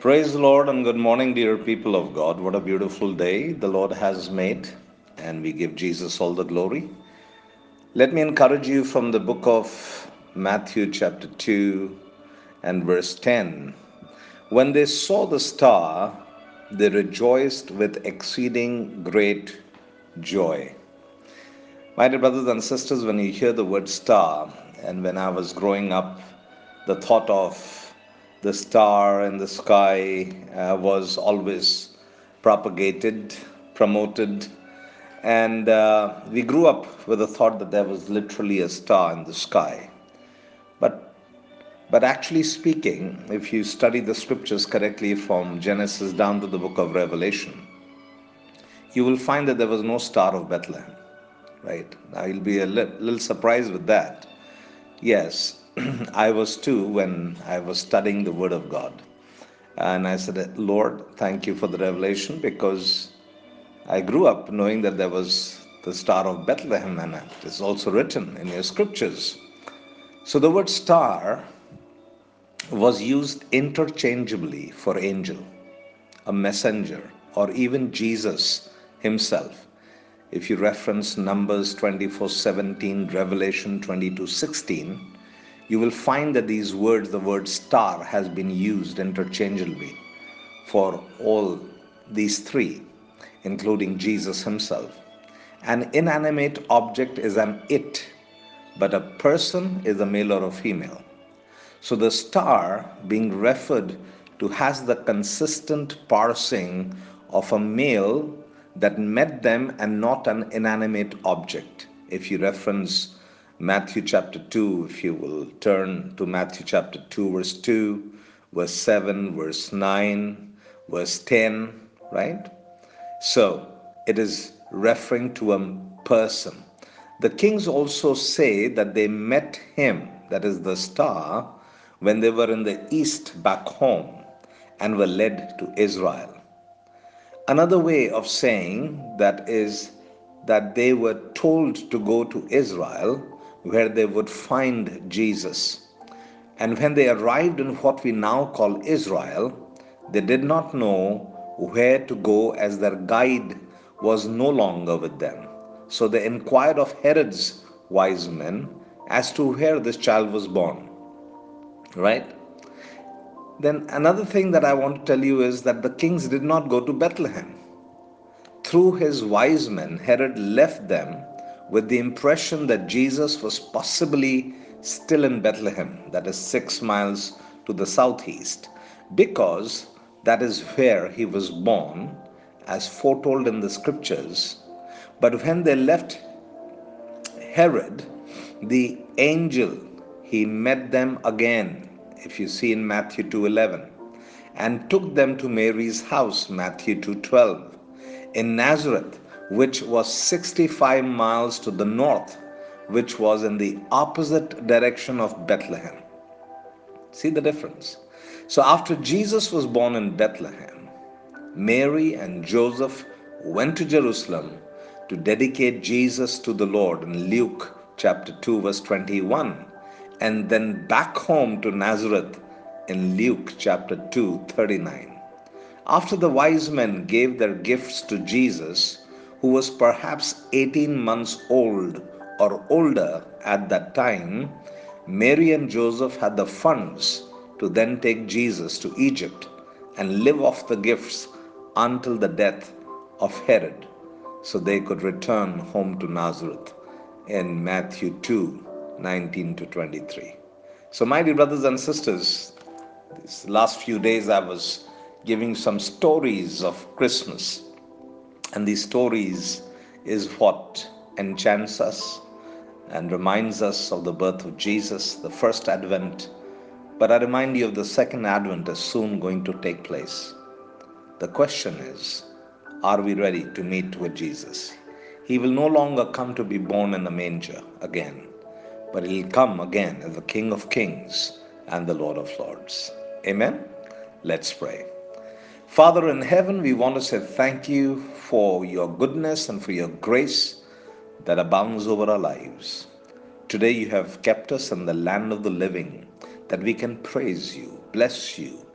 Praise the Lord and good morning, dear people of God. What a beautiful day the Lord has made, and we give Jesus all the glory. Let me encourage you from the book of Matthew, chapter 2, and verse 10. When they saw the star, they rejoiced with exceeding great joy. My dear brothers and sisters, when you hear the word star, and when I was growing up, the thought of the star in the sky was always propagated, promoted, and we grew up with the thought that there was literally a star in the sky. But but actually speaking, if you study the scriptures correctly from Genesis down to the book of Revelation, you will find that there was no star of Bethlehem. Right? Now you'll be a little surprised with that. Yes, I was too when I was studying the Word of God. And I said, Lord, thank you for the revelation because I grew up knowing that there was the Star of Bethlehem and it is also written in your scriptures. So the word star was used interchangeably for angel, a messenger, or even Jesus himself. If you reference Numbers 24:17, Revelation 22:16, you will find that these words, the word star, has been used interchangeably for all these three, including Jesus himself. An inanimate object is an it, but a person is a male or a female. So the star being referred to has the consistent parsing of a male that met them and not an inanimate object. If you reference Matthew chapter 2, if you will turn to Matthew chapter 2, verse 2, verse 7, verse 9, verse 10, right? So it is referring to a person. The kings also say that they met him, that is the star, when they were in the east back home and were led to Israel. Another way of saying that is that they were told to go to Israel where they would find Jesus. And when they arrived in what we now call Israel, they did not know where to go as their guide was no longer with them. So they inquired of Herod's wise men as to where this child was born. Right? Then another thing that I want to tell you is that the kings did not go to Bethlehem. Through his wise men, Herod left them with the impression that Jesus was possibly still in Bethlehem, that is 6 miles to the southeast, because that is where he was born, as foretold in the scriptures. But when they left Herod, the angel, he met them again, if you see in Matthew 2:11, and took them to Mary's house, Matthew 2:12, in Nazareth, which was 65 miles to the north, which was in the opposite direction of Bethlehem. See the difference? So after Jesus was born in Bethlehem, Mary and Joseph went to Jerusalem to dedicate Jesus to the Lord in Luke chapter 2, verse 21, and then back home to Nazareth in Luke chapter 2, 39. After the wise men gave their gifts to Jesus, who was perhaps 18 months old or older at that time, Mary and Joseph had the funds to then take Jesus to Egypt and live off the gifts until the death of Herod, so they could return home to Nazareth in Matthew 2:19 to 23. So, my dear brothers and sisters, these last few days I was giving some stories of Christmas, and these stories is what enchants us and reminds us of the birth of Jesus, the first advent. But I remind you of the second advent is soon going to take place. The question is, are we ready to meet with Jesus? He will no longer come to be born in a manger again, but he'll come again as the King of Kings and the Lord of Lords. Amen? Let's pray. Father in heaven, we want to say thank you for your goodness and for your grace that abounds over our lives. Today you have kept us in the land of the living, that we can praise you, bless you,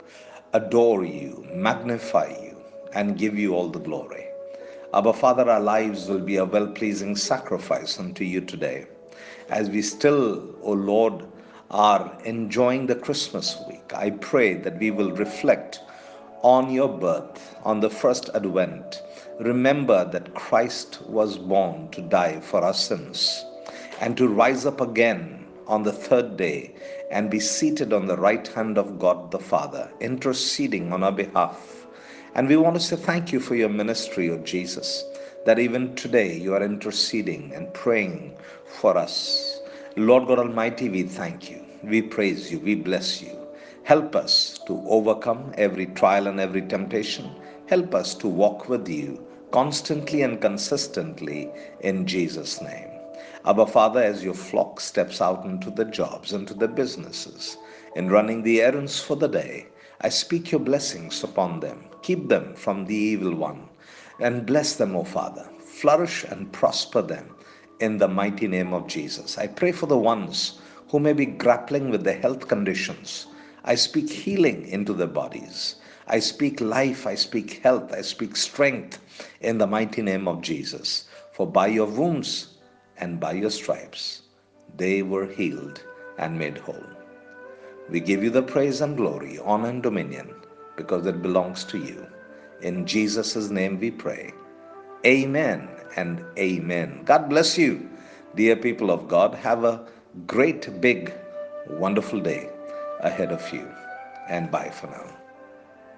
adore you, magnify you, and give you all the glory. Abba Father, our lives will be a well pleasing sacrifice unto you today. As we still, O Lord, are enjoying the Christmas week, I pray that we will reflect on your birth, on the first advent. Remember that Christ was born to die for our sins and to rise up again on the third day and be seated on the right hand of God the Father, interceding on our behalf. And we want to say thank you for your ministry, O Jesus, that even today you are interceding and praying for us. Lord God Almighty, we thank you, we praise you, we bless you. Help us to overcome every trial and every temptation. Help us to walk with you constantly and consistently in Jesus' name. Abba Father, as your flock steps out into the jobs, into the businesses, in running the errands for the day, I speak your blessings upon them. Keep them from the evil one and bless them, O Father. Flourish and prosper them in the mighty name of Jesus. I pray for the ones who may be grappling with the health conditions. I speak healing into their bodies. I speak life, I speak health, I speak strength in the mighty name of Jesus. For by your wounds and by your stripes, they were healed and made whole. We give you the praise and glory, honor and dominion, because it belongs to you. In Jesus' name we pray. Amen and amen. God bless you, dear people of God. Have a great, big, wonderful day ahead of you. And bye for now.